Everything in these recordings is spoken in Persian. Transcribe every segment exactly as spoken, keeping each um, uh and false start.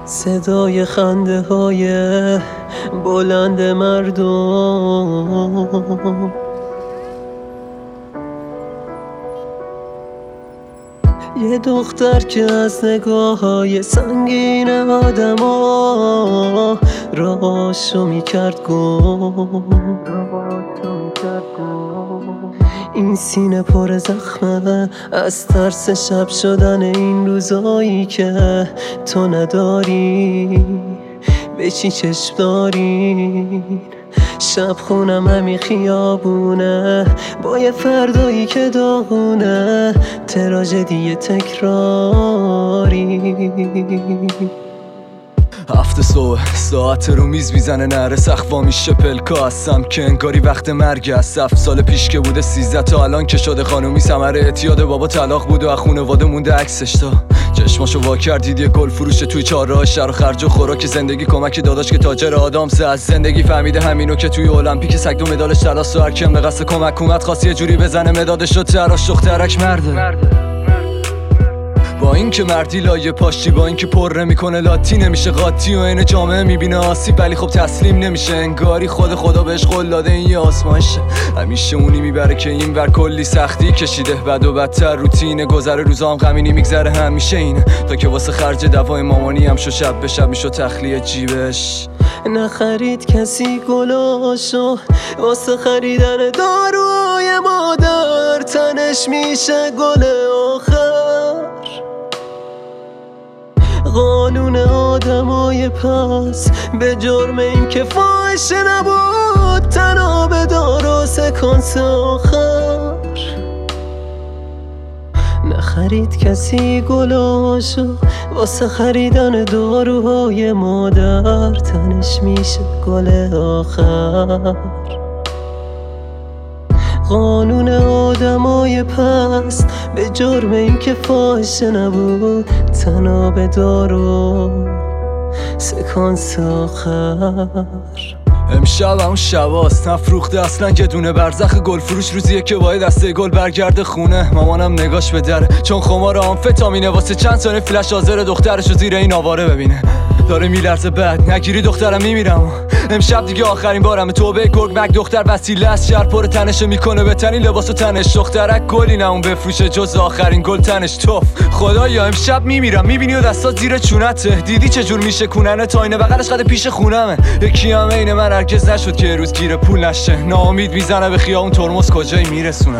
صدای خنده های بلند مردم، یه دختر که از نگاه های سنگین آدما راهاشو میکرد گم. این سینه پر زخمه از ترس شب شدن این روزایی که تو نداری به چی چشم داری. شب خونم همین خیابونه با یه فردایی که داغونه، تراژدی تکراری. هفته صبح ساعت رو میز میزنه نره سخوا میشه پلکا هستم که انگاری وقت مرگ است. هفت سال پیش که بوده سیزده تا الان که شده خانومی ثمره اعتیاد بابا طلاق بود و از خونواده مونده عکسش. تا چشماشو وا کردید یه گل فروش توی چهارراه شهر و خرج و خوراک زندگی کمک داداش که تاجر آدامس از زندگی فهمیده همینو که توی المپیک سگ دو مدالش طلاست و هر کیم به قصد کمک اومد خواست یه جوری بزنه مدادش و تراش دخترک مرده. با اینکه مردی لایه پاشتی با اینکه پره میکنه لاتی نمیشه قاطی و این جامعه میبینه آسیب ولی خب تسلیم نمیشه، انگاری خود خدا بهش قول داده این یه آسمانشه. همیشه اونی میبره که این ور کلی سختی کشیده، بد و بدتر روتینه گذره روزام غمینی میگذره همیشه اینه، تا که واسه خرج دوای مامانی هم شو شب به شب میشو تخلیه جیبش. نخرید کسی گلاشو واسه خریدن داروی مادر، تنش میشه گل آخر. قانون آدمای پس به جرم این که فاحشه نبود تنها به دار و سکانس آخر. نخرید کسی گلاشو واسه خریدن داروهای مادر، تنش میشه گل آخر. قانون آدمای پست به جرم این که فاحشه نبود تنها به دارو سکانس آخر. امشب همون شباست نفروخته اصلا یه دونه برزخ گل فروش روزیه که باید دسته گل برگرده خونه. مامانم نگاش به دره چون خمار آمفتامینه واسه چند ثانیه فلش حاضر دخترشو زیر این آواره ببینه. داره میلرزه بعد نگیری دخترم میمیرم. امشب دیگه آخرین بارم توبه گرگ مک دختر وسیله است شهر پر تنشه میکنه به تنی لباس و تنش. دخترک گلی نه اون بفروشه جز آخرین گل تنش توف. خدایا امشب میمیرم میبینی و دستات زیر چونته، دیدی چجور میشه کوننه تا اینه بغلش قد پیش خونمه. یکی هم عین من هرگز نشد که روز گیر پول نشه، ناامید میزنه به خیابون ترمز کجایی میرسونه.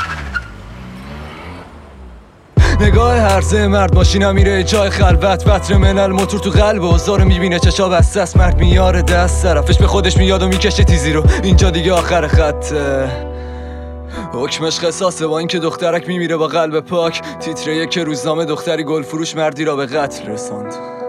نگاه هرزه مرد ماشینم میره جای خلوت، بطر ملل موتور تو قلب اوزارو میبینه چشا بسته است، مرد میاره دست طرفش به خودش میاد و میکشه تیزی رو اینجا دیگه آخر خطه. حکمش قصاصه با اینکه دخترک میمیره با قلب پاک، تیتره یک روزنامه دختری گل فروش مردی را به قتل رساند.